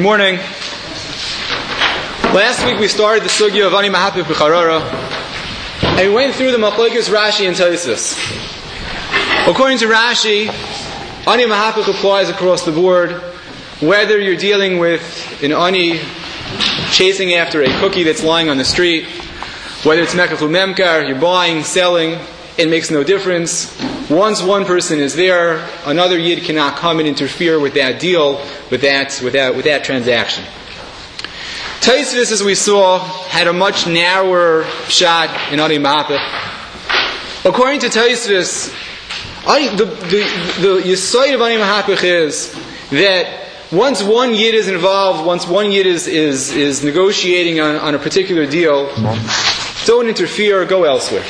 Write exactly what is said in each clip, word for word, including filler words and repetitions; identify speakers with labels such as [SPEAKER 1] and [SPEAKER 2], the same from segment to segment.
[SPEAKER 1] Good morning. Last week we started the sugya of Ani Mahapich B'Charara, and we went through the Machlokes Rashi and Tosfos. According to Rashi, Ani Mahapich applies across the board, whether you're dealing with an Ani chasing after a cookie that's lying on the street, whether it's Mekach Memkar, you're buying, selling, it makes no difference. Once one person is there, another Yid cannot come and interfere with that deal, with that, with that, with that transaction. Tosfos, as we saw, had a much narrower shot in Ani Mahapich. According to Tosfos, the, the, the Yesod of Ani Mahapich is that once one Yid is involved, once one Yid is, is, is negotiating on, on a particular deal, don't interfere, go elsewhere.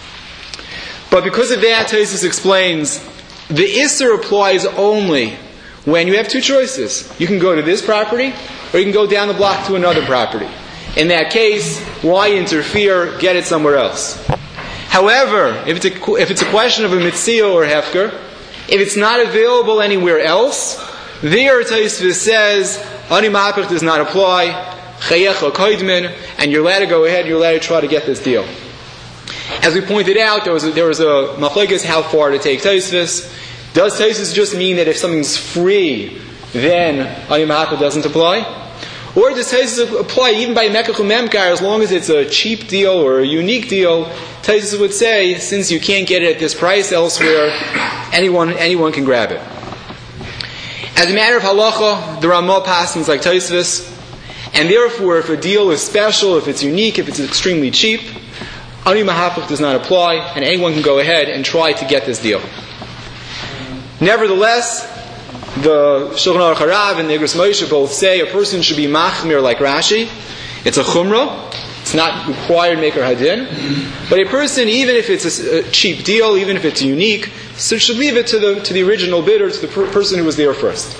[SPEAKER 1] But because of that, Tosfos explains, the Isser applies only when you have two choices. You can go to this property, or you can go down the block to another property. In that case, why interfere? Get it somewhere else. However, if it's a, if it's a question of a mitzvah or hefker, if it's not available anywhere else, there Tosfos says, Ani Mahapich does not apply, Chayecha Koidmin, and you're allowed to go ahead, you're allowed to try to get this deal. As we pointed out, there was a, there was a machlokes how far to take Tosfos. Does Tosfos just mean that if something's free, then Ani Mahapich doesn't apply? Or does Tosfos apply even by Mekach Memkar as long as it's a cheap deal or a unique deal? Tosfos would say, since you can't get it at this price elsewhere, anyone anyone can grab it. As a matter of halacha, the Ramah passes like Tosfos, and therefore if a deal is special, if it's unique, if it's extremely cheap, Ani Mahapich does not apply, and anyone can go ahead and try to get this deal. Nevertheless, the Shulchan Aruch Harav and the Igros Moshe both say a person should be machmir like Rashi. It's a chumrah. It's not required maker hadin. But a person, even if it's a, a cheap deal, even if it's unique, so should leave it to the to the original bidder, to the per- person who was there first.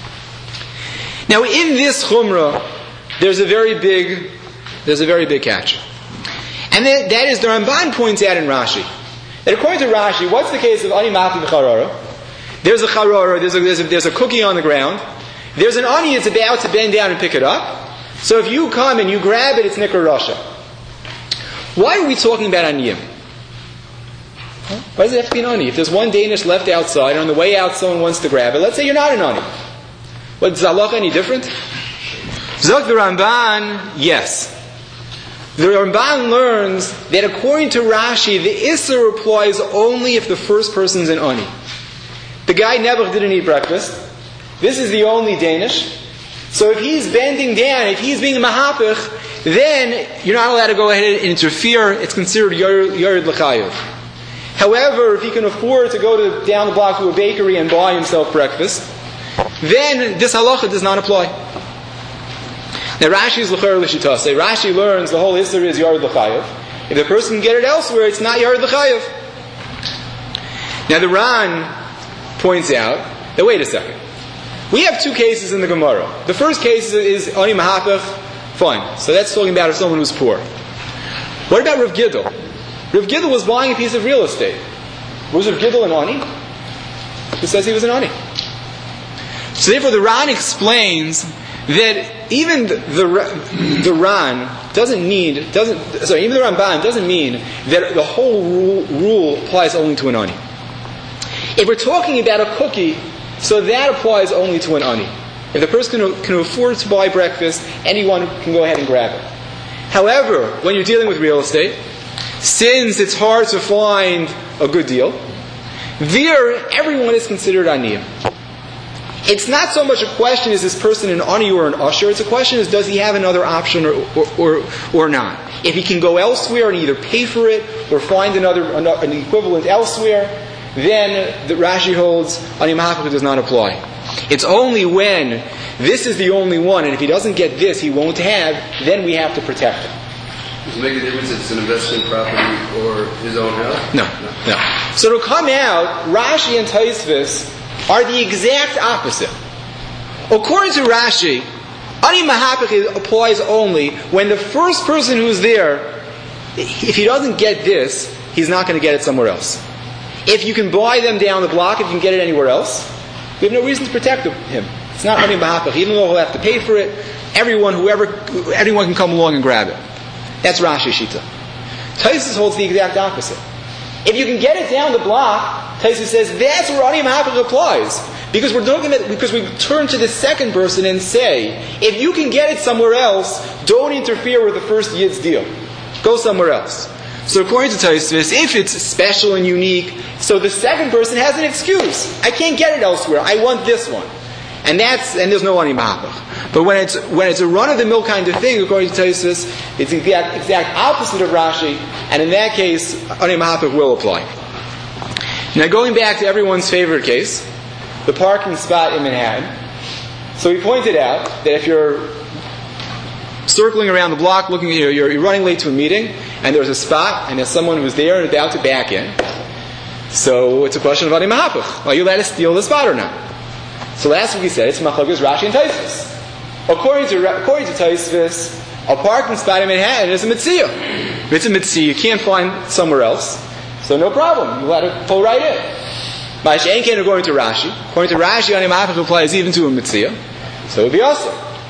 [SPEAKER 1] Now, in this chumrah, there's a very big, there's a very big catch. And that, that is, the Ramban points out in Rashi, that according to Rashi, what's the case of Ani Mahapich B'Charara? There's a charara, there's a, there's, a, there's a cookie on the ground, there's an Ani that's about to bend down and pick it up, so if you come and you grab it, it's Nikar Rasha. Why are we talking about Aniyim? Why does it have to be an Ani? If there's one Danish left outside, and on the way out someone wants to grab it, let's say you're not an Ani. What, is halacha any different? Zok the Ramban, yes. The Ramban learns that according to Rashi, the Isser applies only if the first person's an Ani. The guy never didn't eat breakfast. This is the only Danish. So if he's bending down, if he's being a Mahapich, then you're not allowed to go ahead and interfere. It's considered Yored L'chayev. However, if he can afford to go to, down the block to a bakery and buy himself breakfast, then this halacha does not apply. Now Rashi is l'chayr l'shitase. Rashi learns the whole Isser is Yared L'chayev. If the person can get it elsewhere, it's not Yared L'chayev. Now the Ran points out that, wait a second, we have two cases in the Gemara. The first case is Ani Mahapich, fine. So that's talking about someone who's poor. What about Rav Gidl? Rav Gidl was buying a piece of real estate. Was Rav Gidl an Ani? Who says he was an Ani? So therefore the Ran explains that even the, the, the Ran doesn't mean, doesn't, sorry, even the Ramban doesn't mean that the whole rule, rule applies only to an Ani. If we're talking about a cookie, so that applies only to an Ani. If the person can, can afford to buy breakfast, anyone can go ahead and grab it. However, when you're dealing with real estate, since it's hard to find a good deal, there everyone is considered Aniyim. It's not so much a question, is this person an Ani or an Usher? It's a question, is does he have another option or, or, or, or not? If he can go elsewhere and either pay for it or find another an equivalent elsewhere, then the Rashi holds Ani Mahapich does not apply. It's only when this is the only one, and if he doesn't get this, he won't have, then we have to protect him.
[SPEAKER 2] Does it make a difference if it's an investment property or his own house?
[SPEAKER 1] No, no. no. So to come out, Rashi and Tosfos are the exact opposite. According to Rashi, Ani Mahapich applies only when the first person who's there, if he doesn't get this, he's not going to get it somewhere else. If you can buy them down the block, if you can get it anywhere else, we have no reason to protect him. It's It's not Ani Mahapach. Even though he'll have to pay for it, everyone, whoever, anyone can come along and grab it. That's Rashi Shita. Taisus holds the exact opposite. If you can get it down the block, Taisus says that's where Ani Mahapach applies. Because we're doing it, because we turn to the second person and say, if you can get it somewhere else, don't interfere with the first Yid's deal. Go somewhere else. So according to Tosfos, if it's special and unique, so the second person has an excuse. I can't get it elsewhere. I want this one. And that's and there's no Ani Mahapach. But when it's when it's a run-of-the-mill kind of thing, according to Tosfos, it's the exact, exact opposite of Rashi, and in that case, Ani Mahapach will apply. Now going back to everyone's favorite case, the parking spot in Manhattan. So we pointed out that if you're circling around the block, looking at you, you're, you're running late to a meeting, and there's a spot, and there's someone who's there and about to back in. So it's a question of Ani Mahapach. Are you allowed to steal the spot or not? So last week we said it's Machlokes Rashi and Tosfos. According to according to Tosfos, a parking spot in Manhattan is a mitzvah. If it's a mitzvah, you can't find somewhere else, so no problem. You let it pull right in. Ma'ash Ein Ken according to Rashi. According to Rashi, Ani Mahapach applies even to a mitzvah, so it would be also.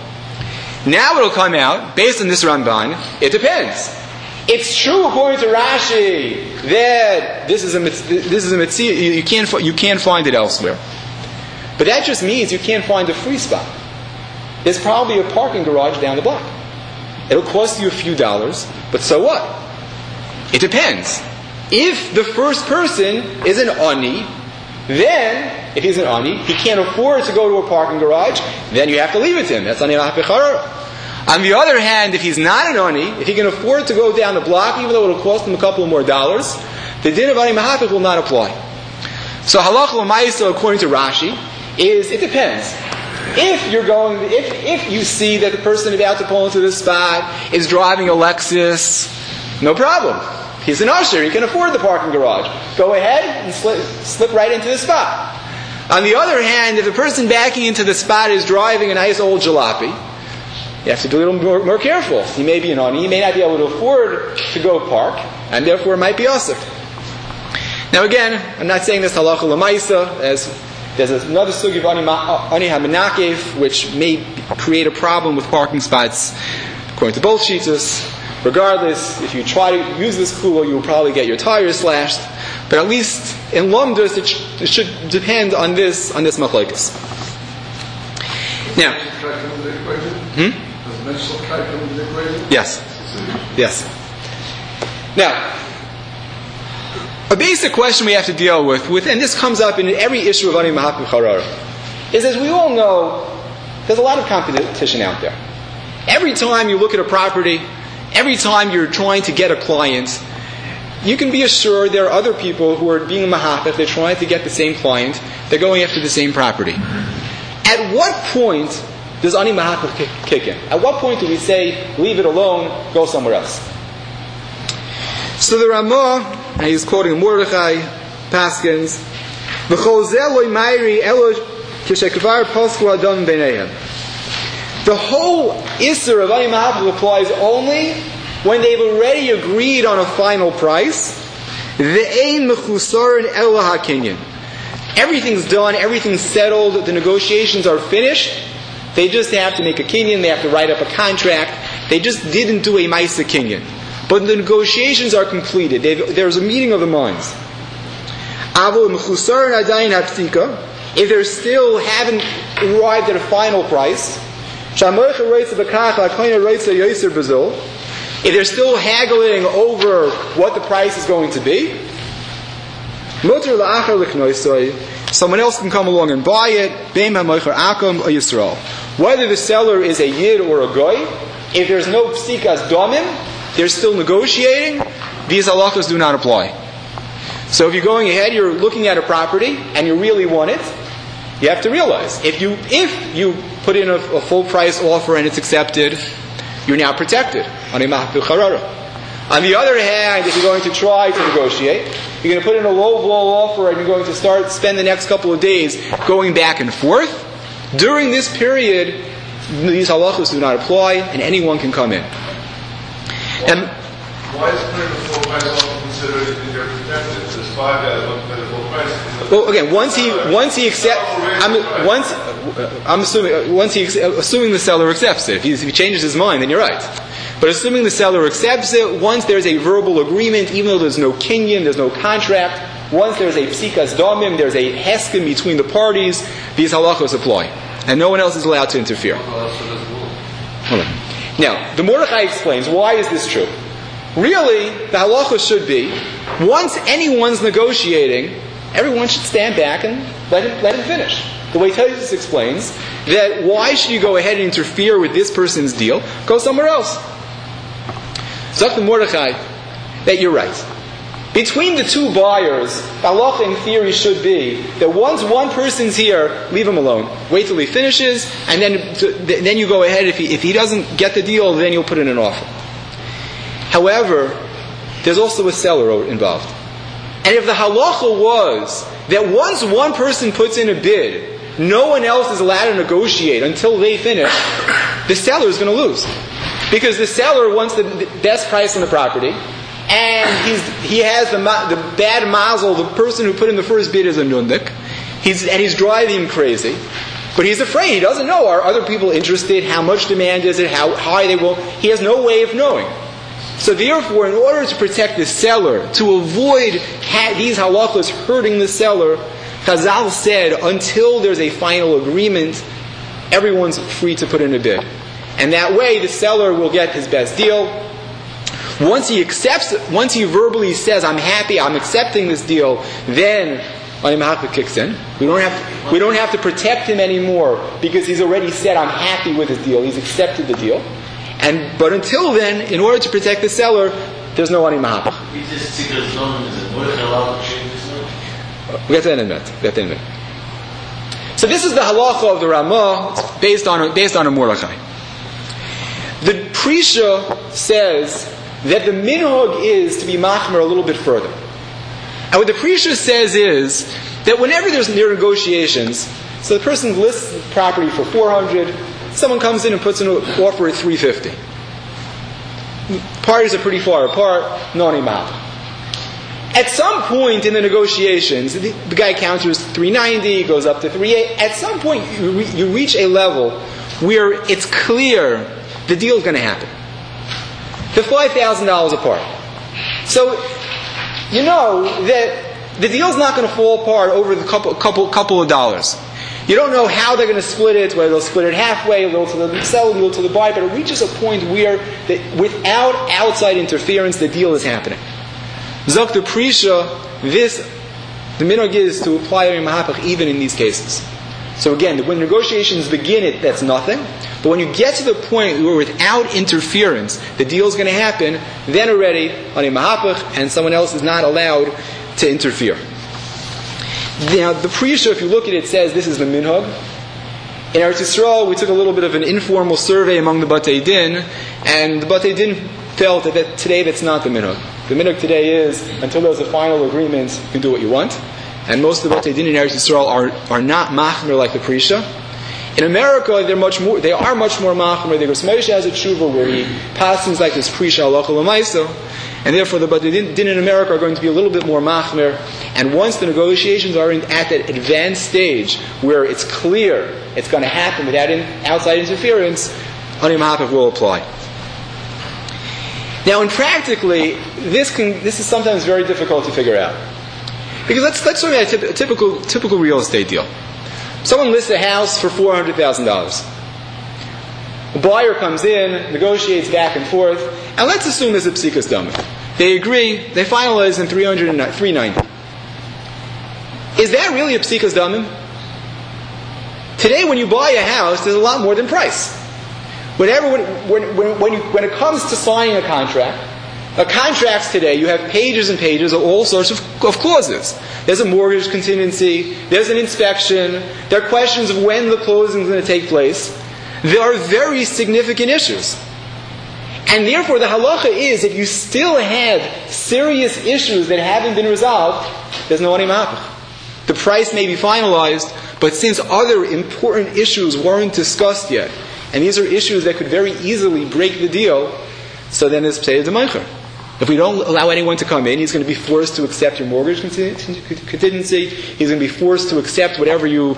[SPEAKER 1] Now it'll come out, based on this Ramban, it depends. It's true according to Rashi that this is a this is a mitzvah, you, you can't you can't find it elsewhere. But that just means you can't find a free spot. There's probably a parking garage down the block. It'll cost you a few dollars, but so what? It depends. If the first person is an Ani, then, if he's an Ani, he can't afford to go to a parking garage, then you have to leave it to him. That's Ani Mahapach. On the other hand, if he's not an Ani, if he can afford to go down the block, even though it'll cost him a couple of more dollars, the din of Ani Mahapach will not apply. So halacha l'maisa, according to Rashi, is it depends. If you're going, if if you see that the person about to pull into this spot is driving a Lexus, no problem. He's an usher, he can afford the parking garage. Go ahead and slip, slip right into the spot. On the other hand, if the person backing into the spot is driving a nice old jalopy, you have to be a little more, more careful. He may be an Ani, he may not be able to afford to go park, and therefore it might be usher. Now again, I'm not saying this halacha l'maisa, as there's another sugi of Ani HaMenakev, which may create a problem with parking spots, according to both shitas. Regardless, if you try to use this kula, you will probably get your tires slashed. But at least in Lumdus, it, sh- it should depend on this on this machlokes. Now, hmm? Yes, yes. Now, a basic question we have to deal with, with, and this comes up in every issue of Ani Mahapach Harara, is as we all know, there's a lot of competition out there. Every time you look at a property, every time you're trying to get a client, you can be assured there are other people who are being Mahapach, they're trying to get the same client, they're going after the same property. At what point does Ani Mahapach kick in? At what point do we say, leave it alone, go somewhere else? So the Ramah, and he's quoting Mordechai, Paskins, V'chol zeh lo mayri elo k'shekvar posku adam b'neihem. The whole Isser of Ani Mahapach applies only when they've already agreed on a final price. Ve'ein mechusarin elo hakinyan. Everything's done, everything's settled, the negotiations are finished. They just have to make a kinyan, they have to write up a contract. They just didn't do a Maisa kinyan. But the negotiations are completed. They've, there's a meeting of the minds. If they still haven't arrived at a final price, if they're still haggling over what the price is going to be, someone else can come along and buy it, whether the seller is a Yid or a Goy. If there's no psikas domim, they're still negotiating, these halachas do not apply. So if you're going ahead, you're looking at a property, and you really want it, you have to realize, if you if you put in a, a full price offer and it's accepted, you're now protected. Ani Mahapach Harara. On the other hand, if you're going to try to negotiate, you're going to put in a low blow offer and you're going to start spend the next couple of days going back and forth. During this period, these halachas do not apply, and anyone can come in. And
[SPEAKER 3] why is putting the full price offer considered if you're protected? There's five guys who pay the full price.
[SPEAKER 1] Well, again, once he once he accepts, I mean, once I'm assuming once he assuming the seller accepts it. If he, if he changes his mind, then you're right. But assuming the seller accepts it, once there's a verbal agreement, even though there's no kinyan, there's no contract, once there's a psikas domim, there's a heskim between the parties, these halachos apply, and no one else is allowed to interfere. Hold on. Now, the Mordechai explains why is this true. Really, the halacha should be, once anyone's negotiating, everyone should stand back and let him, let him finish. The way Tosfos explains that why should you go ahead and interfere with this person's deal? Go somewhere else. Zok the Mordechai that you're right. Between the two buyers, the halacha in theory should be that once one person's here, leave him alone. Wait till he finishes, and then then you go ahead. If he, if he doesn't get the deal, then you'll put in an offer. However, there's also a seller involved. And if the halacha was that once one person puts in a bid, no one else is allowed to negotiate until they finish, the seller is going to lose. Because the seller wants the best price on the property, and he's, he has the, the bad mazel, the person who put in the first bid is a nundik, he's, and he's driving him crazy. But he's afraid, he doesn't know, are other people interested, how much demand is it, how high they will, he has no way of knowing. So therefore, in order to protect the seller, to avoid ha- these halachos hurting the seller, Chazal said, until there's a final agreement, everyone's free to put in a bid. And that way, the seller will get his best deal. Once he accepts, once he verbally says, I'm happy, I'm accepting this deal, then Ani Mahapach kicks in. We don't have to, we don't have to protect him anymore because he's already said, I'm happy with his deal, he's accepted the deal. And But until then, in order to protect the seller, there's no Ani Mahapach. We get to that in a minute. Get to that in a minute. So this is the halacha of the Ramah, it's based on, based on a Mordechai. The Prisha says that the minhag is to be machmer a little bit further. And what the Prisha says is that whenever there's near negotiations, so the person lists the property for four hundred, someone comes in and puts an offer at three fifty. Parties are pretty far apart, no animal. At some point in the negotiations, the, the guy counters three ninety, goes up to three eighty. At some point, you, re, you reach a level where it's clear the deal is going to happen. They're five thousand dollars apart. So, you know that the deal's not going to fall apart over the couple, couple, couple of dollars. You don't know how they're going to split it, whether they'll split it halfway, a little to the seller, a little to the buyer, but it reaches a point where, that without outside interference, the deal is happening. Zok the Prisha, this, the minhag is to apply Ani Mahapach even in these cases. So again, when negotiations begin, it that's nothing. But when you get to the point where without interference, the deal is going to happen, then already Ani Mahapach, and someone else is not allowed to interfere. Now, the Prisha, if you look at it, says this is the minhag. In Eretz Yisrael, we took a little bit of an informal survey among the Batei Din, and the Batei Din felt that, that today that's not the minhag. The minhag today is, until there's a final agreement, you can do what you want. And most of the Batei Din in Eretz Yisrael are, are not machmer like the Prisha. In America, they're much more, they are much more machmer. The Ros Moshe has a tshuva where he passes like this Prisha halacha l'maisa, and therefore the Batei Din, Din in America are going to be a little bit more machmer. And once the negotiations are in, at that advanced stage where it's clear it's going to happen without in, outside interference, Ani Mahapach will apply. Now, in practically, this can, this is sometimes very difficult to figure out. Because let's let's look at a, typ- a typical typical real estate deal. Someone lists a house for four hundred thousand dollars. The buyer comes in, negotiates back and forth, and let's assume there's a psikas damim. They agree, they finalize in three hundred and three ninety. Is that really a psikas damim? Today, when you buy a house, there's a lot more than price. Whenever when when when, you, when it comes to signing a contract. Uh, contracts today, you have pages and pages of all sorts of, of clauses. There's a mortgage contingency, there's an inspection, there are questions of when the closing is going to take place. There are very significant issues. And therefore the halacha is, if you still have serious issues that haven't been resolved, there's no Ani Mahapach. The price may be finalized, but since other important issues weren't discussed yet, and these are issues that could very easily break the deal, so then it's Psei D'Meicher. If we don't allow anyone to come in, he's going to be forced to accept your mortgage contingency. He's going to be forced to accept whatever you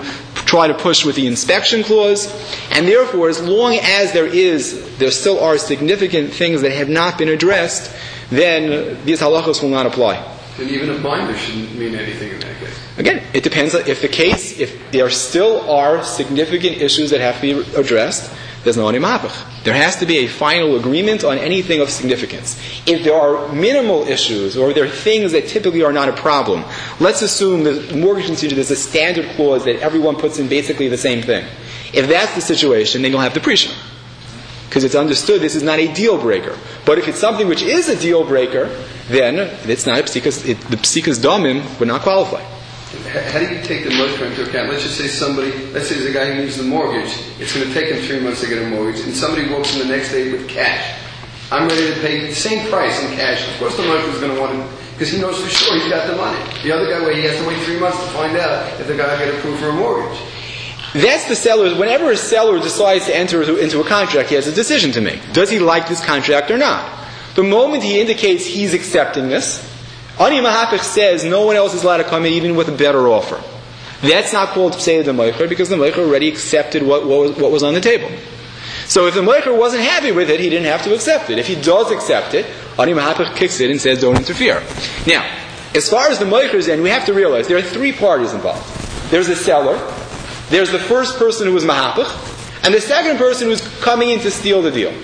[SPEAKER 1] try to push with the inspection clause, and therefore, as long as there is, there still are significant things that have not been addressed, then these halachos will not apply.
[SPEAKER 2] And even a binder shouldn't mean anything in that case.
[SPEAKER 1] Again, it depends on if the case, if there still are significant issues that have to be addressed, there's no ani mahapach. There has to be a final agreement on anything of significance. If there are minimal issues, or there are things that typically are not a problem, let's assume that mortgage procedure, there's a standard clause that everyone puts in basically the same thing. If that's the situation, then you'll have depreciation. Because it's understood this is not a deal breaker. But if it's something which is a deal breaker, then it's not a psikas, it, the psikas domim would not qualify.
[SPEAKER 2] How do you take the moicher into account? Let's just say somebody, let's say there's a guy who needs the mortgage. It's going to take him three months to get a mortgage, and somebody walks in the next day with cash. I'm ready to pay the same price in cash. Of course the moicher is going to want to, because he knows for sure he's got the money. The other guy, where he has to wait three months to find out if the guy will get approved for a mortgage.
[SPEAKER 1] That's the seller. Whenever a seller decides to enter into a contract, he has a decision to make. Does he like this contract or not? The moment he indicates he's accepting this, ani mahapich says no one else is allowed to come in even with a better offer. That's not called psei the moicher because the moicher already accepted what, what, was, what was on the table. So if the moicher wasn't happy with it, he didn't have to accept it. If he does accept it, ani mahapich kicks it and says don't interfere. Now, as far as the moicher's end, we have to realize there are three parties involved. There's the seller, there's the first person who was mahapich, and the second person who's coming in to steal the deal.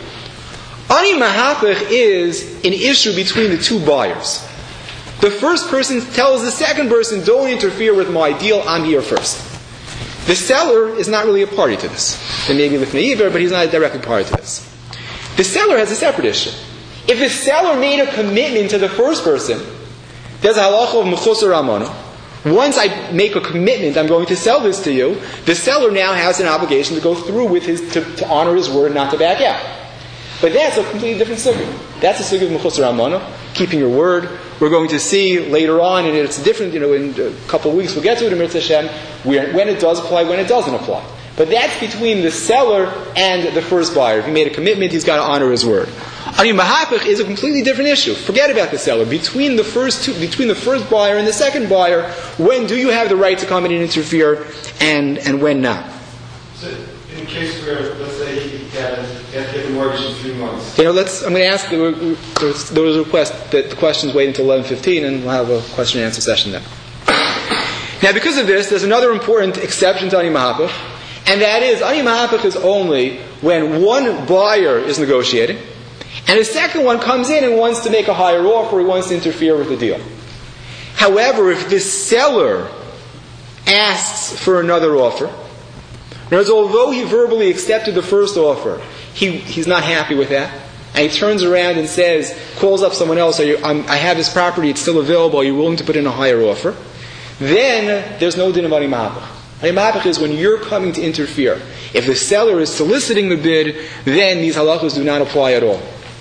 [SPEAKER 1] Ani mahapich is an issue between the two buyers. The first person tells the second person, don't interfere with my deal, I'm here first. The seller is not really a party to this. There may be lifnei iver, but he's not a directly party to this. The seller has a separate issue. If the seller made a commitment to the first person, there's a halacha of mechusar amana. Once I make a commitment, I'm going to sell this to you, the seller now has an obligation to go through with his, to, to honor his word, not to back out. But that's a completely different sugya. That's a sugya of mechusar amana, keeping your word. We're going to see later on, and it's different, you know, in a couple of weeks, we'll get to it in Mitzvah Hashem, when it does apply, when it doesn't apply. But that's between the seller and the first buyer. If he made a commitment, he's got to honor his word. Ani mahapich is a completely different issue. Forget about the seller. Between the first two, between the first buyer and the second buyer, when do you have the right to come in and interfere, and, and when not?
[SPEAKER 4] So, in a case where, let's say, he had to get a mortgage in three months.
[SPEAKER 1] You know, let's. I'm going to ask. There was, there was a request that the questions wait until eleven fifteen, and we'll have a question and answer session then. Now, because of this, there's another important exception to ani mahapich, and that is ani mahapich is only when one buyer is negotiating, and a second one comes in and wants to make a higher offer, he wants to interfere with the deal. However, if the seller asks for another offer, in other words, although he verbally accepted the first offer, he, he's not happy with that, and he turns around and says, calls up someone else, Are you, I'm, I have this property, it's still available, are you willing to put in a higher offer? Then there's no din of ani mahapich. Ani mahapich is when you're coming to interfere. If the seller is soliciting the bid, then these halachos do not apply at all.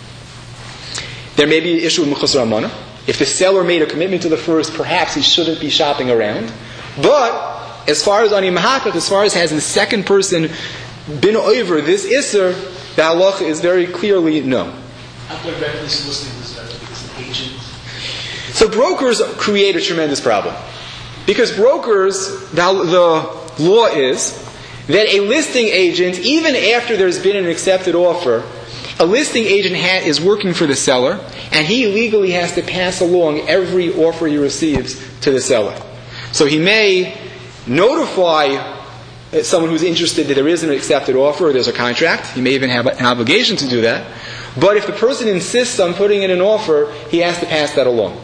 [SPEAKER 1] There may be an issue with mechusar amana. If the seller made a commitment to the first, perhaps he shouldn't be shopping around. But as far as ani mahapich, as far as has the second person been over this isser, the halacha is very clearly no.
[SPEAKER 5] How directly soliciting this as an agent?
[SPEAKER 1] So brokers create a tremendous problem. Because brokers, the, the law is that a listing agent, even after there's been an accepted offer, a listing agent ha- is working for the seller, and he legally has to pass along every offer he receives to the seller. So he may notify someone who's interested that there is an accepted offer or there's a contract. He may even have an obligation to do that. But if the person insists on putting in an offer, he has to pass that along.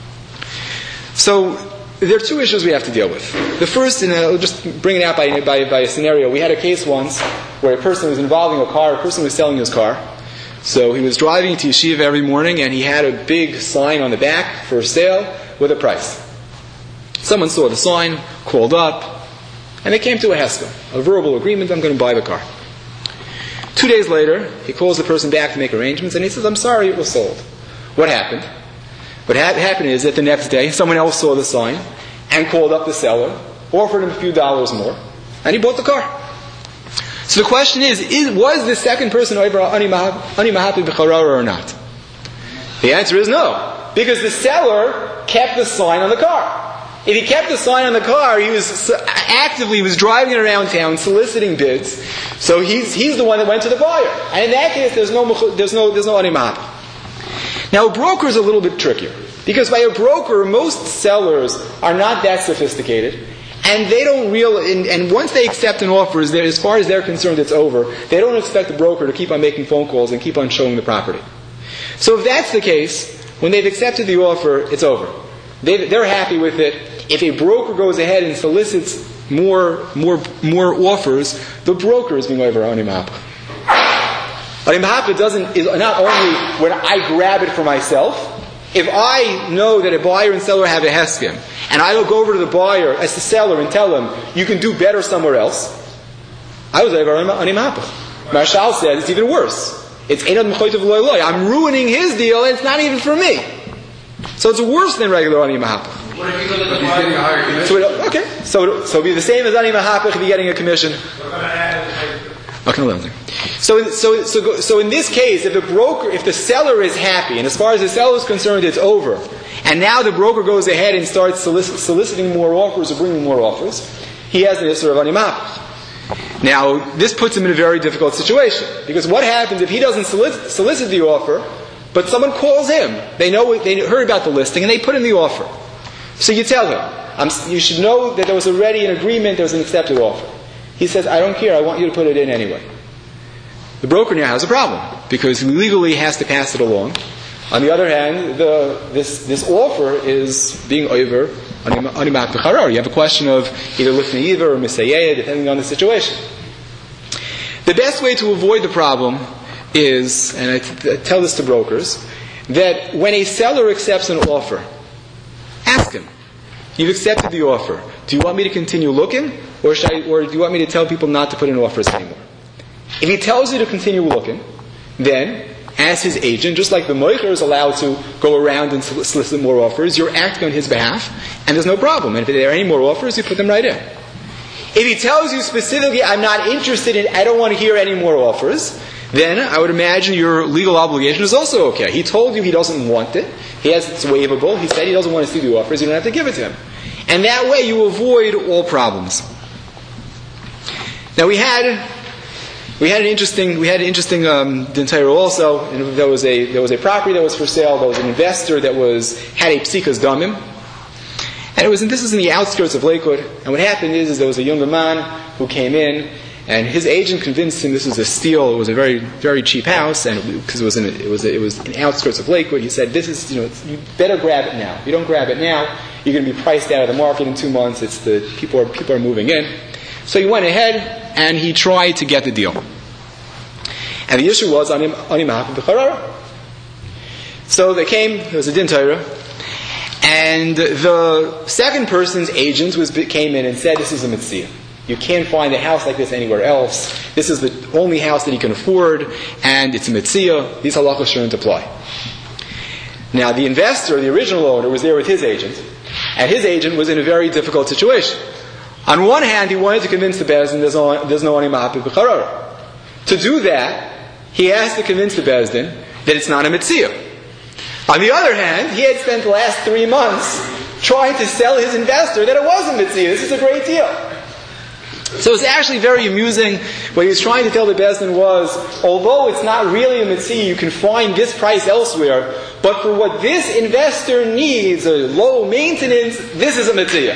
[SPEAKER 1] So there are two issues we have to deal with. The first, and I'll just bring it out by, by, by a scenario. We had a case once where a person was involving a car, a person was selling his car. So he was driving to yeshiva every morning and he had a big sign on the back for sale with a price. Someone saw the sign, called up, and they came to a heskel, a verbal agreement, I'm going to buy the car. Two days later, he calls the person back to make arrangements and he says, I'm sorry, it was sold. What happened? What ha- happened is that the next day, someone else saw the sign and called up the seller, offered him a few dollars more, and he bought the car. So the question is, is was the second person over ani mahapich b'charara or not? The answer is no, because the seller kept the sign on the car. If he kept the sign on the car, he was actively he was driving it around town, soliciting bids. So he's he's the one that went to the buyer. And in that case, there's no there's no there's no ani mahapich. Now, a broker is a little bit trickier because by a broker, most sellers are not that sophisticated, and they don't real and, and once they accept an offer, as, as far as they're concerned, it's over. They don't expect the broker to keep on making phone calls and keep on showing the property. So if that's the case, when they've accepted the offer, it's over. They, they're happy with it. If a broker goes ahead and solicits more, more, more offers, the broker is being over ani mahapich. Ani mahapich doesn't is not only when I grab it for myself. If I know that a buyer and seller have a heskim, and I will go over to the buyer as the seller and tell him you can do better somewhere else, I was over ani mahapich. Marshall said it's even worse. It's einad mechoytav loy loy. I'm ruining his deal, and it's not even for me. So it's worse than regular ani mahapich.
[SPEAKER 3] What if you go to the
[SPEAKER 2] But he's getting a higher commission.
[SPEAKER 1] So it, okay, so so it'll be the same as ani mahapich if you're getting a commission. Okay, no, so so so so in this case, if the broker, if the seller is happy, and as far as the seller is concerned, it's over, and now the broker goes ahead and starts solic- soliciting more offers or bringing more offers, he has the issur of ani mahapich. Now, this puts him in a very difficult situation because what happens if he doesn't solicit, solicit the offer, but someone calls him? They know they heard about the listing and they put in the offer. So you tell him, I'm, you should know that there was already an agreement, there was an accepted offer. He says, I don't care, I want you to put it in anyway. The broker now has a problem because he legally has to pass it along. On the other hand, the, this, this offer is being over ani mahapich harar. You have a question of either lifnei iver or misayeh, depending on the situation. The best way to avoid the problem is, and I, t- I tell this to brokers, that when a seller accepts an offer, ask him, you've accepted the offer. Do you want me to continue looking? Or, should I, or do you want me to tell people not to put in offers anymore? If he tells you to continue looking, then, as his agent, just like the moicher is allowed to go around and solicit more offers, you're acting on his behalf, and there's no problem. And if there are any more offers, you put them right in. If he tells you specifically, I'm not interested in, I don't want to hear any more offers, then I would imagine your legal obligation is also okay. He told you he doesn't want it. He has it's waivable. He said he doesn't want to see the offers. You don't have to give it to him. And that way you avoid all problems. Now we had we had an interesting we had an interesting um, dentairo also. And there was a there was a property that was for sale. There was an investor that was had a psikas damim, and it was in, this is in the outskirts of Lakewood. And what happened is, is there was a younger man who came in. And his agent convinced him this was a steal. It was a very, very cheap house, and because it, it was in a, it was a, it was in the outskirts of Lakewood, he said, "This is you know you better grab it now. If you don't grab it now, you're going to be priced out of the market in two months. It's the people are people are moving in." So he went ahead and he tried to get the deal. And the issue was ani mahapich b'charara. So they came. There was a din Torah, and the second person's agent was came in and said, "This is a mitzvah. You can't find a house like this anywhere else. This is the only house that he can afford, and it's a mitzvah. These halachos shouldn't apply." Now, the investor, the original owner, was there with his agent, and his agent was in a very difficult situation. On one hand, he wanted to convince the Bezdin there's no, there's no ani mahapich b'charara. To do that, he has to convince the Bezdin that it's not a mitzvah. On the other hand, he had spent the last three months trying to sell his investor that it was a mitzvah. This is a great deal. So it's actually very amusing. What he was trying to tell the Bezdin was, although it's not really a mitzvah, you can find this price elsewhere, but for what this investor needs, a low maintenance, this is a mitzvah.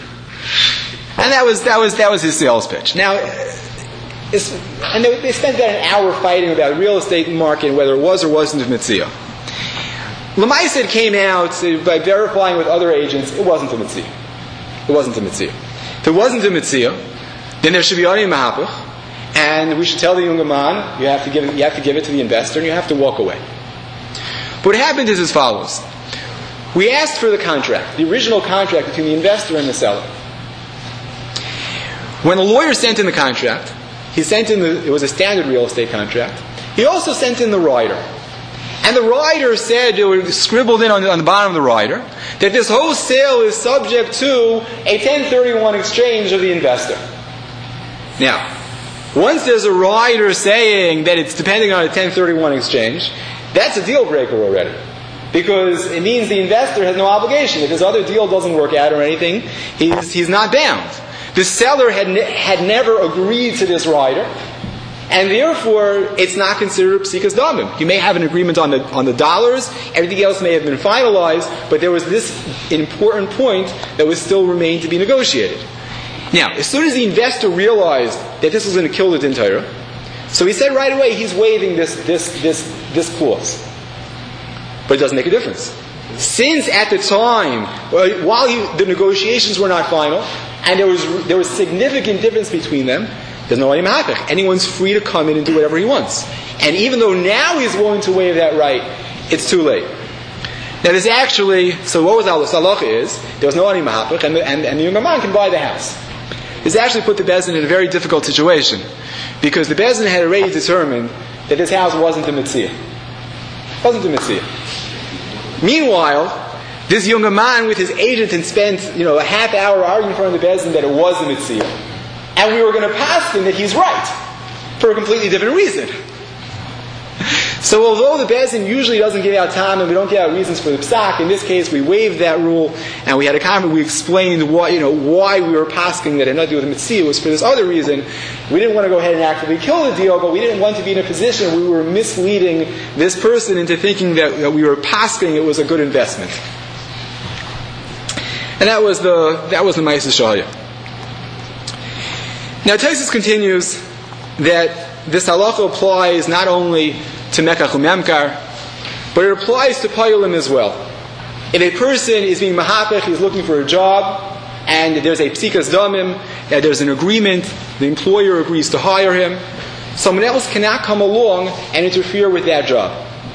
[SPEAKER 1] And that was that was that was his sales pitch. Now, it's, and they, they spent about an hour fighting about the real estate market and whether it was or wasn't a mitzvah. Lamaisa came out by verifying with other agents, it wasn't a mitzvah. It wasn't a mitzvah. If it wasn't a mitzvah, then there should be ani mahapich, and we should tell the younger man, you have to give it, you have to give it to the investor, and you have to walk away. But what happened is as follows: we asked for the contract, the original contract between the investor and the seller. When the lawyer sent in the contract, he sent in the, it was a standard real estate contract. He also sent in the rider, and the rider said, it was scribbled in on the, on the bottom of the rider, that this whole sale is subject to a ten thirty-one exchange of the investor. Now, once there's a rider saying that it's depending on a ten thirty-one exchange, that's a deal breaker already. because it means the investor has no obligation. If his other deal doesn't work out or anything, he's, he's not bound. The seller had, ne- had never agreed to this rider, and therefore it's not considered psikas damim. You may have an agreement on the on the dollars, everything else may have been finalized, but there was this important point that was still remained to be negotiated. Now, as soon as the investor realized that this was going to kill the Din Torah, so he said right away he's waiving this this this this clause. But it doesn't make a difference. Since at the time, while he, the negotiations were not final, and there was there was significant difference between them, there's no any mahapich. Anyone's free to come in and do whatever he wants. And even though now he's willing to waive that right, it's too late. Now there's actually, so what was our halacha is, there was no any mahapich, and the, and, and the younger man can buy the house. This actually put the Beis Din in a very difficult situation, because the Beis Din had already determined that this house wasn't a mitzvah. Wasn't a mitzvah. Meanwhile, this younger man with his agent had spent, you know, a half hour arguing in front of the Beis Din that it was a mitzvah. And we were going to pass him that he's right, for a completely different reason. So although the Beis Din usually doesn't give out time and we don't give out reasons for the psak, in this case we waived that rule and we had a comment, we explained why, you know, why we were pasking that it had nothing to do with the mitzvah. It was for this other reason. We didn't want to go ahead and actively kill the deal, but we didn't want to be in a position where we were misleading this person into thinking that, that we were pasking it was a good investment. And that was the that was the Ma'aseh Shahaya. Now Tosfos continues that this halacha applies not only to Mekach u'Memkar, but it applies to Payolim as well. If a person is being mahapech, he's looking for a job, and there's a psikas damim, and there's an agreement, the employer agrees to hire him, someone else cannot come along and interfere with that job.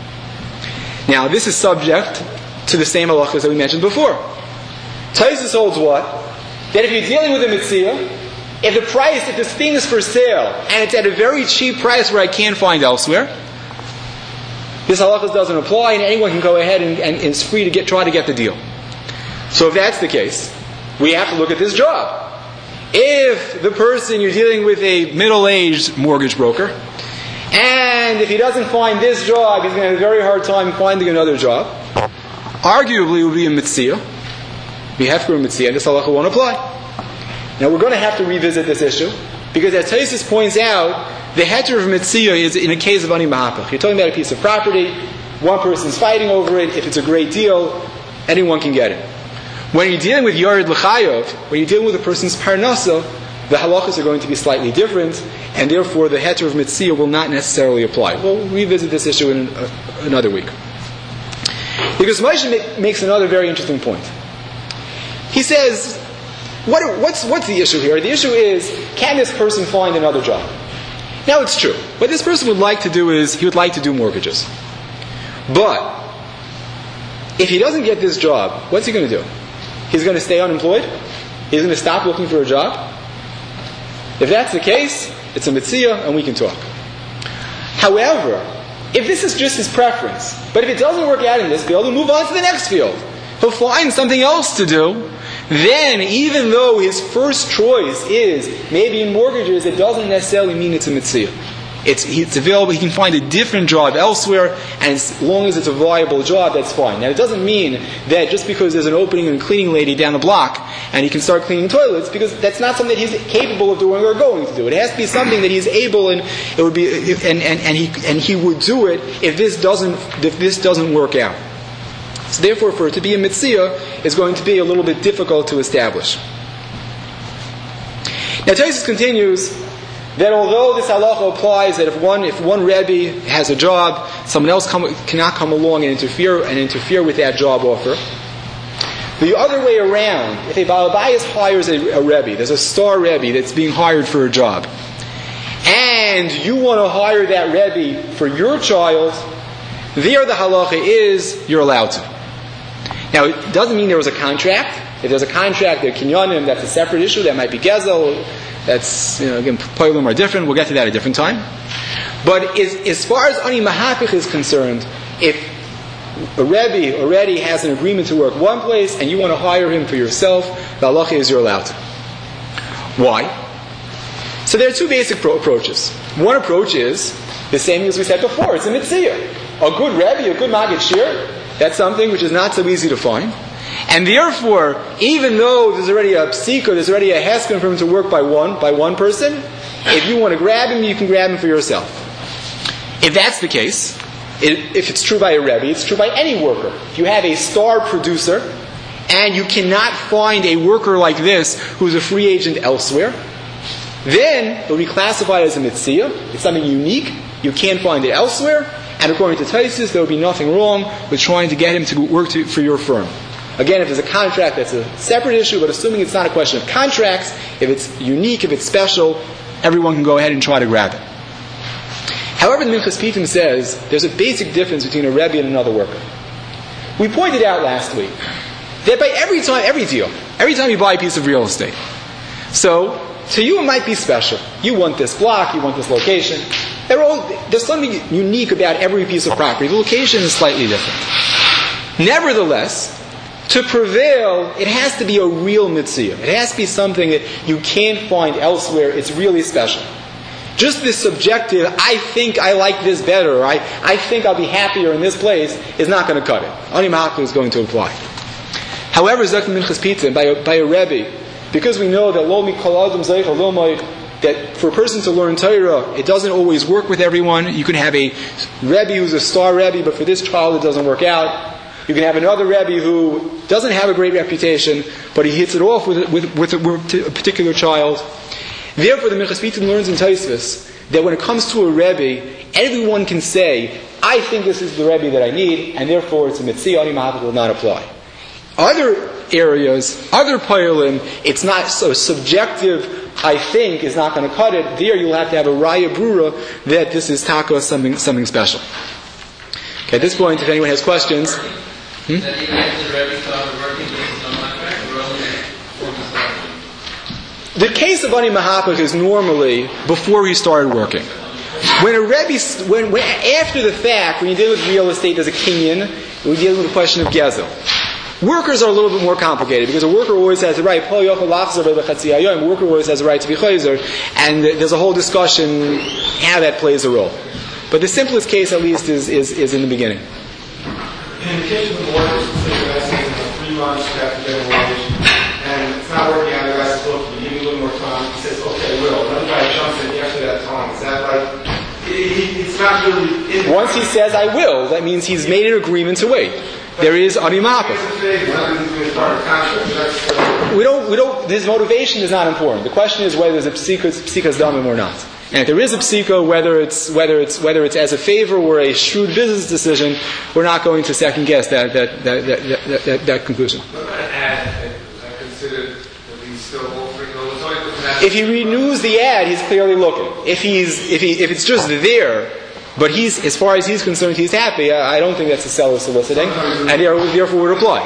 [SPEAKER 1] Now, this is subject to the same halachas that we mentioned before. Tosfos holds what? That if you're dealing with a mitzvah, if the price, if this thing is for sale, and it's at a very cheap price where I can't find elsewhere, this halachas doesn't apply, and anyone can go ahead and, and, and is free to get try to get the deal. So if that's the case, we have to look at this job. If the person, you're dealing with a middle-aged mortgage broker, and if he doesn't find this job, he's going to have a very hard time finding another job, arguably it would be a mitzvah. We have to a mitzvah, and this halacha won't apply. Now we're going to have to revisit this issue, because as Tosfos points out, the heter of mitzvah is in a case of ani mahapach. You're talking about a piece of property, one person's fighting over it, if it's a great deal, anyone can get it. When you're dealing with Yored L'chayov, when you're dealing with a person's parnasa, the halachas are going to be slightly different, and therefore the heter of mitzvah will not necessarily apply. We'll revisit this issue in uh, another week. Because Moshe make, makes another very interesting point. He says, what are, what's, what's the issue here? The issue is, can this person find another job? Now it's true. What this person would like to do is, he would like to do mortgages. But, if he doesn't get this job, what's he going to do? He's going to stay unemployed? He's going to stop looking for a job? If that's the case, it's a mitzvah and we can talk. However, if this is just his preference, but if it doesn't work out in this field, he'll move on to the next field. He'll find something else to do. Then, even though his first choice is maybe in mortgages, it doesn't necessarily mean it's a mitzvah. It's, it's available, he can find a different job elsewhere, and as long as it's a viable job, that's fine. Now, it doesn't mean that just because there's an opening in a cleaning lady down the block, and he can start cleaning toilets, because that's not something that he's capable of doing or going to do. It has to be something that he's able, and it would be, and, and, and he and he would do it if this doesn't if this doesn't work out. So therefore, for it to be a mitzvah is going to be a little bit difficult to establish. Now, Tosfos continues that although this halacha applies that if one if one rebbe has a job, someone else come, cannot come along and interfere and interfere with that job offer. The other way around, if a Baal Bayis hires a, a rebbe, there's a star rebbe that's being hired for a job, and you want to hire that rebbe for your child, there the halacha is you're allowed to. Now, it doesn't mean there was a contract. If there's a contract, there kinyanim, that's a separate issue. That might be gezel. That's, you know, again, poilim are different. We'll get to that at a different time. But as, as far as ani mahapich is concerned, if a rebbe already has an agreement to work one place and you want to hire him for yourself, the halacha is you're allowed to. Why? So there are two basic pro- approaches. One approach is the same as we said before. It's a mitzvah. A good rebbe, a good maggid shir, That's something which is not so easy to find. And therefore, even though there's already a psika, there's already a hesken for him to work by one, by one person, if you want to grab him, you can grab him for yourself. If that's the case, it, if it's true by a Rebbe, it's true by any worker. If you have a star producer, and you cannot find a worker like this who's a free agent elsewhere, then it'll be classified as a mitzvah. It's something unique. You can't find it elsewhere. And according to Taisus, there would be nothing wrong with trying to get him to work to, for your firm. Again, if there's a contract, that's a separate issue, but assuming it's not a question of contracts, if it's unique, if it's special, everyone can go ahead and try to grab it. However, the Minchas Pitim says there's a basic difference between a Rebbe and another worker. We pointed out last week that by every time, every deal, every time you buy a piece of real estate, so to you it might be special. You want this block, you want this location. They're all, there's something unique about every piece of property. The location is slightly different. Nevertheless, to prevail, it has to be a real mitzvah. It has to be something that you can't find elsewhere. It's really special. Just this subjective, I think I like this better, or I, I think I'll be happier in this place, is not going to cut it. Ani Mahakli is going to apply. However, Zek Minchas Pitim, by a, by a Rebbe, because we know that Lo Mikol Adam Zeich Lomay, that for a person to learn Torah, it doesn't always work with everyone. You can have a Rebbe who's a star Rebbe, but for this child it doesn't work out. You can have another Rebbe who doesn't have a great reputation, but he hits it off with, with, with, a, with a particular child. Therefore, the Minchas Pitim learns in Tosfos that when it comes to a Rebbe, everyone can say, I think this is the Rebbe that I need, and therefore it's a mitzvah, Ani Mahakli will not apply. Other areas, other Payalim, it's not so subjective, I think, is not going to cut it. There you'll have to have a Raya Brura that this is Taka, something, something special. Okay, at this point, if anyone has questions. Hmm? The case of Ani Mahapach is normally before he started working. When a Rebbe, when, when, after the fact, when you deal with real estate as a kinyan, we deal with the question of Gezel. Workers are a little bit more complicated because a worker always has the right. A worker always has the right to be chayzer, and there's a whole discussion how that plays a role. But the simplest case, at least, is is, is in the beginning.
[SPEAKER 4] In the case of the mortgage, say the guy's taking three months to have to get a mortgage, and it's not working out. The guy says, "Look, you give me a little more time." He says, "Okay, will." Another guy jumps in after that time. Is that like? It, it's not really. In
[SPEAKER 1] Once he says, "I will," that means he's made an agreement to wait. There is Ani Mahapach. We don't, we don't, his motivation is not important. The question is whether there's a psikas damim or not. And if there is a psika, whether it's, whether it's, whether it's as a favor or a shrewd business decision, we're not going to second guess that, that, that, that, that, that, that conclusion. If he renews the ad, he's clearly looking. If he's, if he, if it's just there, but he's, as far as he's concerned, he's happy. I, I don't think that's a seller soliciting, and therefore would apply.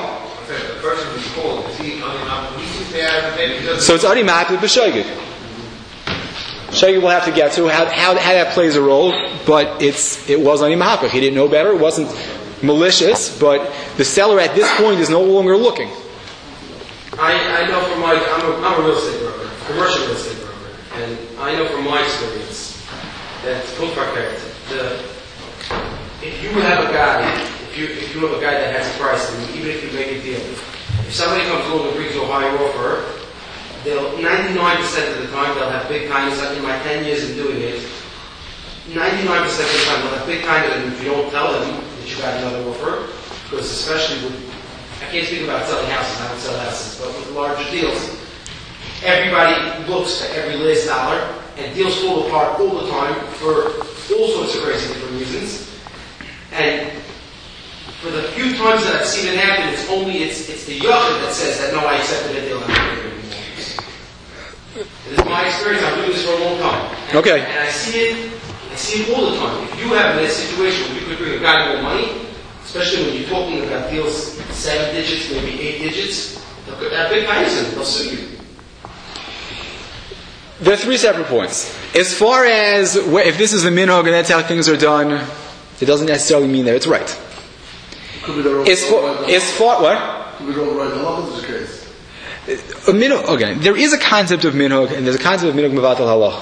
[SPEAKER 1] So it's Ani Mahapach b'Shogeg. Shogeg will have to get to how, how, how that plays a role, but it's it was Ani Mahapach. He didn't know better. It wasn't malicious, but the seller at this point is no longer looking.
[SPEAKER 6] I, I know from my I'm a, I'm a real estate broker, commercial real estate broker, and I know from my experience that The, if you have a guy, if you if you have a guy that has a price, and even if you make a deal, if somebody comes along and brings you a higher offer, they'll ninety-nine percent of the time they'll have big kindness. In my ten years of doing it, ninety-nine percent of the time they'll have big kindness, and if you don't tell them that you got another offer, because especially with, I can't speak about selling houses, I don't sell houses, but with larger deals, everybody looks at every last dollar, and deals fall apart all the time for all sorts of crazy different reasons. And for the few times that I've seen it happen, it's only, it's it's the yachid that says that, no, I accepted it, they'll not make it anymore. This is my experience, I'm doing this for a long time. And,
[SPEAKER 1] okay.
[SPEAKER 6] And I see it, I see it all the time. If you have a situation where you could bring a guy more money, especially when you're talking about deals seven digits, maybe eight digits, they'll have big kindness in it, they'll sue you.
[SPEAKER 1] There are three separate points. As far as if this is the minhag and that's how things are done, it doesn't necessarily mean that it's right.
[SPEAKER 3] Could be the wrong
[SPEAKER 1] As far, as far what?
[SPEAKER 3] Could be the right halacha is the case.
[SPEAKER 1] A minhag, again, there is a concept of minhag and there's a concept of minhag mevatel halacha.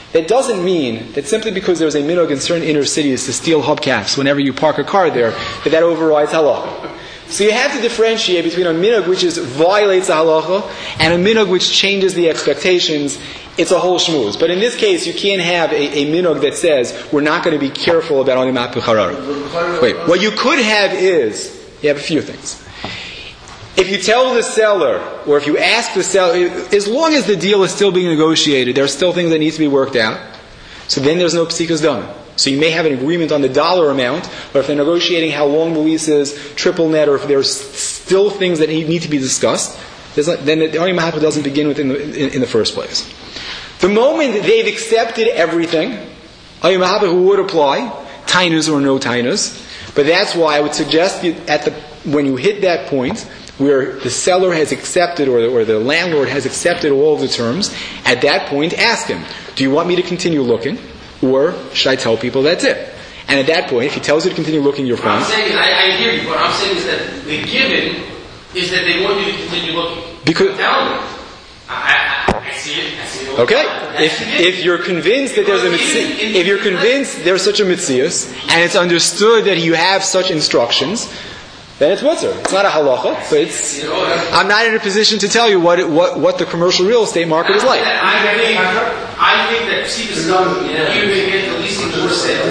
[SPEAKER 1] That doesn't mean that simply because there's a minhag in certain inner cities to steal hubcaps whenever you park a car there, that that overrides halacha. So you have to differentiate between a minhag which is violates the halacha and a minhag which changes the expectations. It's a whole shmooze. But in this case, you can't have a, a minhag that says we're not going to be careful about Ani Ma'apich Harara. Wait, what you could have is, you have a few things. If you tell the seller, or if you ask the seller, as long as the deal is still being negotiated, there are still things that need to be worked out. So then there's no psikas dana. So you may have an agreement on the dollar amount, but if they're negotiating how long the lease is, triple net, or if there's still things that need to be discussed, not, then the Ani Ma'apich doesn't begin with in the, in, in the first place. The moment they've accepted everything, Ani Ma'apich would apply, tainus or no tainus. But that's why I would suggest you, at the when you hit that point, where the seller has accepted or the, or the landlord has accepted all of the terms, at that point ask him, do you want me to continue looking, or should I tell people that's it? And at that point, if he tells you to continue looking, you're fine.
[SPEAKER 6] I'm saying, I, I hear you, what I'm saying is that the given is that they want you to continue looking.
[SPEAKER 1] Because,
[SPEAKER 6] tell me. I, I, I see it, I see it all
[SPEAKER 1] okay,
[SPEAKER 6] the time.
[SPEAKER 1] if if you're convinced that there's a mitzi- if you're convinced there's such a mitzias, and it's understood that you have such instructions, then it's mutzar. It's not a halacha, but it's. I'm not in a position to tell you what it, what what the commercial real estate market is like.
[SPEAKER 6] I think I think that Psikas dana, you even get the leasing for sales.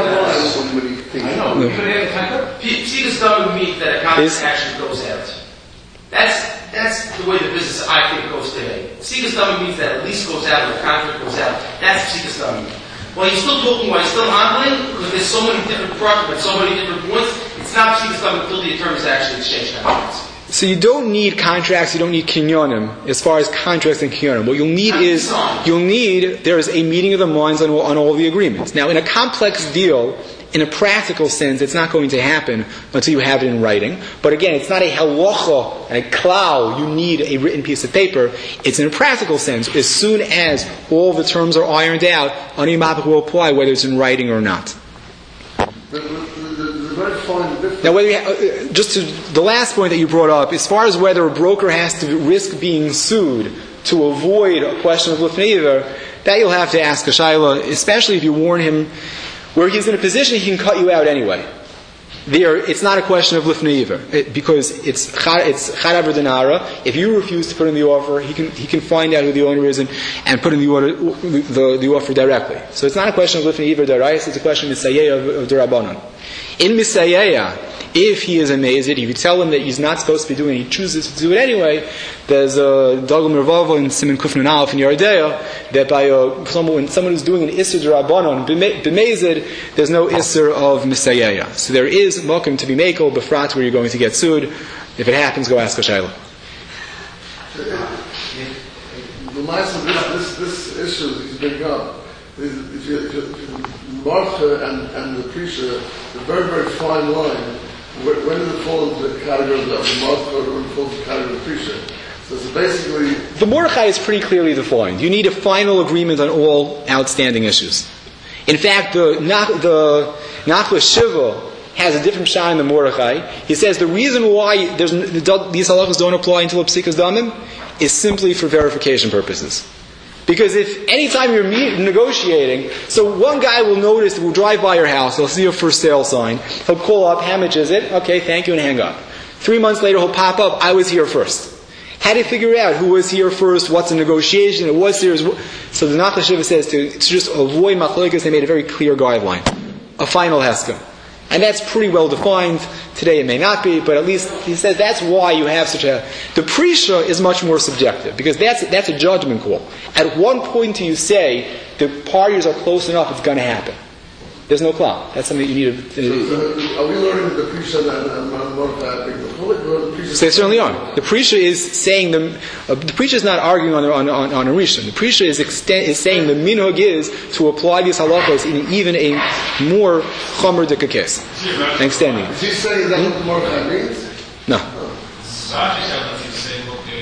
[SPEAKER 2] I know.
[SPEAKER 6] Psikas dana would mean that a contract actually goes out. That's that's the way the business I think goes today. Psikas dana means that a lease goes out or a contract goes out. That's Psikas dana. Well, you're still talking while you're still handling because there's so many different products, so many different points. It's not Psikas dana until the attorneys actually exchange contracts.
[SPEAKER 1] So you don't need contracts, you don't need kinyonim as far as contracts and kinyonim. What you'll need is, you'll need, there is a meeting of the minds on, on all the agreements. Now in a complex deal, in a practical sense, it's not going to happen until you have it in writing. But again, it's not a halacha and a klal, you need a written piece of paper. It's in a practical sense. As soon as all the terms are ironed out, Ani Ma'apich will apply whether it's in writing or not. Now, whether you ha- just to the last point that you brought up, as far as whether a broker has to risk being sued to avoid a question of lifnei iver, that you'll have to ask a shayla, especially if you warn him where he's in a position he can cut you out anyway. There, it's not a question of lifnei iver it, because it's it's charav denara. If you refuse to put in the offer, he can he can find out who the owner is and, and put in the order the, the offer directly. So it's not a question of lifnei iver darais. It's a question of misayeya of, of derabanan. In misayeya, if he is amazed, if you tell him that he's not supposed to be doing it, he chooses to do it anyway. There's a Dagul Mervava in Siman Kufnan Aleph in Yardea that by a, someone, someone who's doing an Isser D'Rabbanon b'mezid, there's no Isser of Misayeya. So there is Mokum to be Mekel, Befrat, where you're going to get sued. If it happens, go ask a Shayla.
[SPEAKER 3] The last of this, this, this issue that he's bringing up is if you, if you, if you Martha and, and the Prisha, the very, very fine line. When does it fall into the category of the Martha or when it falls into the category of the Prisha? So it's basically...
[SPEAKER 1] The Mordechai is pretty clearly defined. You need a final agreement on all outstanding issues. In fact, the the Nachla Shiva has a different shine in the Mordechai. He says the reason why there's, these halachas don't apply until a psikas damim is simply for verification purposes. Because if any time you're meet, negotiating, so one guy will notice, will drive by your house, he'll see a for sale sign, he'll call up, how much is it? Okay, thank you, and hang up. Three months later, he'll pop up, I was here first. How do you figure out who was here first, what's the negotiation, what's there? So the Nachla Shiva says to, to just avoid machlokas, they made a very clear guideline. A final heskem. And that's pretty well defined. Today it may not be, but at least he says that's why you have such a... The Prisha is much more subjective, because that's that's a judgment call. At one point do you say, the parties are close enough, it's going to happen. There's no clown. That's something you need to... Uh,
[SPEAKER 3] so, are we learning that the Prisha and Mordechai being the public, or the Prisha...
[SPEAKER 1] They certainly are. The Prisha is saying... The, uh, the Prisha is not arguing on on, on, on a Rishon. The Prisha is, exten- is saying the minhag is to apply these halachas in even a more chomer dika case. And extending it.
[SPEAKER 3] Is he saying that's what Mordechai means?
[SPEAKER 1] No.
[SPEAKER 7] Rashi said that he's saying, okay,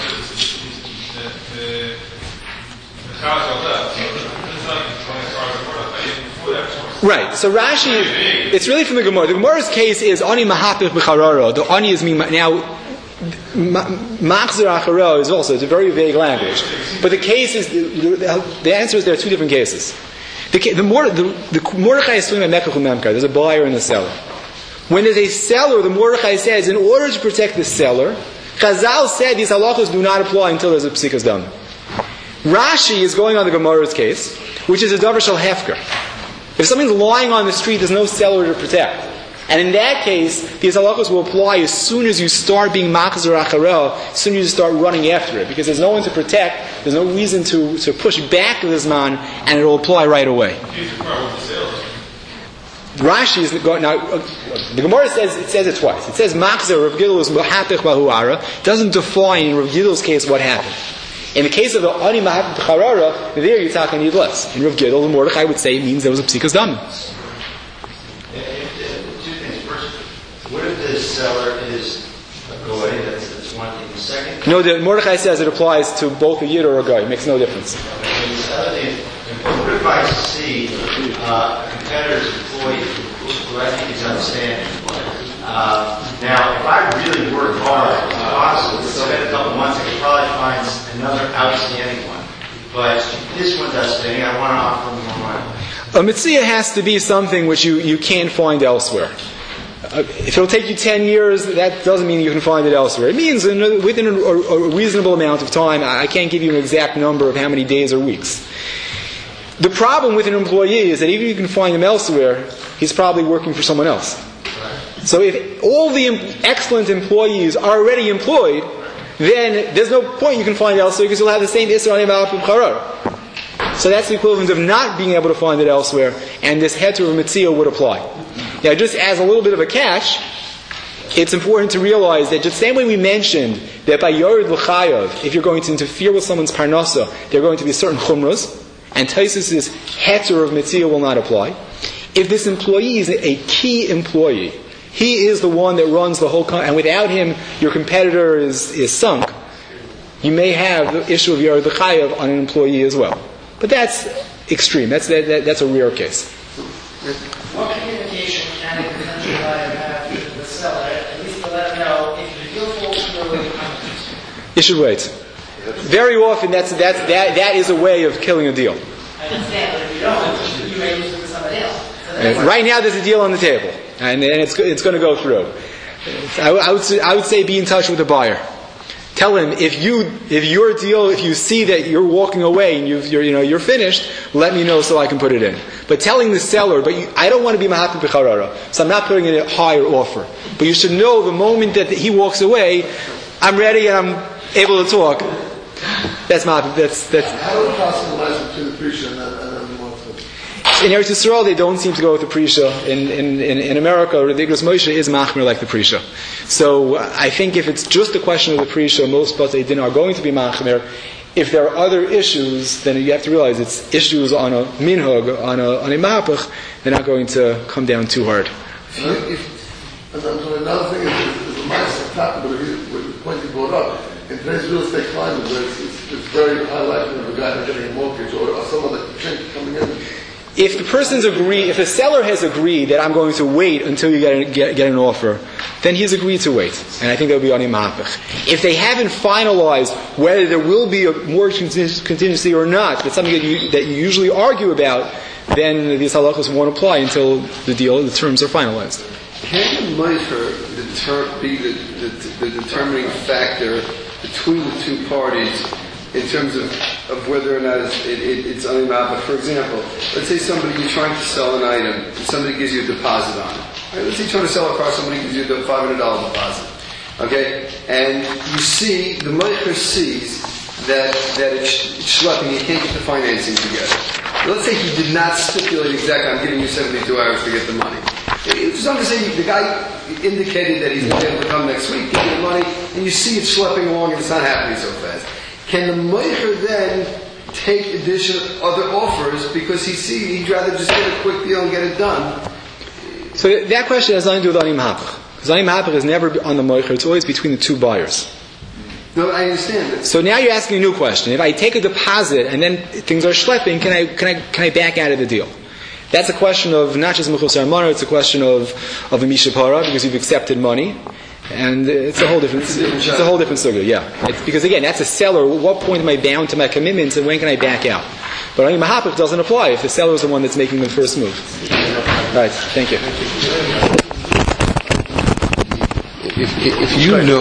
[SPEAKER 7] the Chaz of that, so it's like twenty cars of Mordechai, before that.
[SPEAKER 1] Right. So Rashi, it's really from the Gemara. The Gemara's case is ani mahapich b'charara. The ani is mean now. Machzer Acharo is also, it's a very vague language. But the case is, the, the answer is there are two different cases. The, the, the, the Mordechai is talking about Mekach Memkar. There's a buyer and a seller. When there's a seller, the Mordechai says, in order to protect the seller, Chazal said these halachos do not apply until there's a psikas dam. Rashi is going on the Gemara's case, which is a davar shel hefker. If something's lying on the street, there's no seller to protect. And in that case, these halachos will apply as soon as you start being machzer acharel, as soon as you start running after it. Because there's no one to protect, there's no reason to, to push back this man, and it will apply right away. Rashi is going, now, the Gemara says, it says it twice. It says machzer, Rav Gidl is mahapich bahuara. It doesn't define in Rav Gidl's case what happened. In the case of the ani mahapich b'charara, there you're talking need less. In Rav Gidl, the Mordechai would say it means there was a psikas dam.
[SPEAKER 8] What if the seller is a goy? That's, that's one thing. The second.
[SPEAKER 1] No, the Mordechai says it applies to both a yid or a guy. It makes no difference.
[SPEAKER 8] Okay. What if I see uh, a competitor's employee who I think is outstanding? Uh, now, if I really work hard, it's possible. Spend a couple months, I could probably find another outstanding one. But this one's outstanding. I want to offer him more money.
[SPEAKER 1] A mitzvah has to be something which you, you can't find elsewhere. Uh, if it'll take you ten years, that doesn't mean you can find it elsewhere. It means in, within a, a reasonable amount of time. I can't give you an exact number of how many days or weeks. The problem with an employee is that even if you can find him elsewhere, he's probably working for someone else. So if all the excellent employees are already employed, then there's no point you can find elsewhere because you'll have the same Isra Malachim Charar. So that's the equivalent of not being able to find it elsewhere, and this heter of Mitzia would apply. Now, just as a little bit of a catch, it's important to realize that just the same way we mentioned that by Yored L'chayav, if you're going to interfere with someone's parnasa, there are going to be certain chumras, and Taisus' heter of Mitzia will not apply. If this employee is a key employee, he is the one that runs the whole company, and without him, your competitor is, is sunk, you may have the issue of Yored L'chayav on an employee as well. But that's extreme. That's, that, that, that's a rare case.
[SPEAKER 9] What communication can a potential buyer have with the seller, at least to let them know if the deal falls through,
[SPEAKER 1] you should wait. Very often, that's, that's, that, that is a way of killing a deal.
[SPEAKER 9] I understand, but if you don't, you may lose it to somebody else. So
[SPEAKER 1] right now, there's a deal on the table, and, and it's, it's going to go through. I, I, would say, I would say be in touch with the buyer. Tell him if you if your deal if you see that you're walking away and you've, you're you know you're finished, let me know so I can put it in. But telling the seller, but you, I don't want to be mahapi b'charara, so I'm not putting in a higher offer. But you should know the moment that he walks away, I'm ready and I'm able to talk. That's mahapi. That's that's.
[SPEAKER 3] How do you possibilize between the Prisha and the
[SPEAKER 1] in Eretz Yisrael, they don't seem to go with the Prisha. In, in, in, in America, the Igros Moshe is machmir like the Prisha. So I think if it's just a question of the Prisha, most Batei Din are going to be machmir. If there are other issues, then you have to realize it's issues on a minhag, on a on a mapach, they're not going to come down too hard.
[SPEAKER 3] And another thing is, is the mindset tap, but the point you brought up, in today's real estate climate, where it's, it's, it's very high likelihood of a guy getting a mortgage or, or some other chink coming in.
[SPEAKER 1] If the person's agree, if the seller has agreed that I'm going to wait until you get, a, get, get an offer, then he's agreed to wait. And I think that will be on imapich. If they haven't finalized whether there will be a mortgage contingency or not, but something that you, that you usually argue about, then these halachos won't apply until the deal, the terms are finalized.
[SPEAKER 2] Can the meicher deter, be the, the, the determining factor between the two parties in terms of, of whether or not it's, it, it, it's unimab? For example, let's say somebody, you're trying to sell an item, and somebody gives you a deposit on it. Right? Let's say you're trying to sell a car, somebody gives you a five hundred dollars deposit. Okay? And you see, the meicher sees that, that it's, it's schlepping, you can't get the financing together. Let's say he did not stipulate exactly, I'm giving you seventy-two hours to get the money. It's not to say the guy indicated that he's going to be able to come next week, get the money, and you see it schlepping along and it's not happening so fast. Can the meicher then take additional other offers because he see he'd rather just get a quick deal and get it done?
[SPEAKER 1] So that question has nothing to do with Ani Mahapach. Because Ani Mahapach is never on the meicher, it's always between the two buyers.
[SPEAKER 2] No, I understand that.
[SPEAKER 1] So now you're asking a new question. If I take a deposit and then things are schlepping, can I can I can I back out of the deal? That's a question of not just Mechus Armana, it's a question of, of a Mishapara, because you've accepted money. And it's a whole different, it's, it's a whole different story. Yeah, it's, because again, that's a seller. At what point am I bound to my commitments, and when can I back out? But I mean, Mahapik doesn't apply if the seller is the one that's making the first move. All right, thank you.
[SPEAKER 2] If, if, if you know.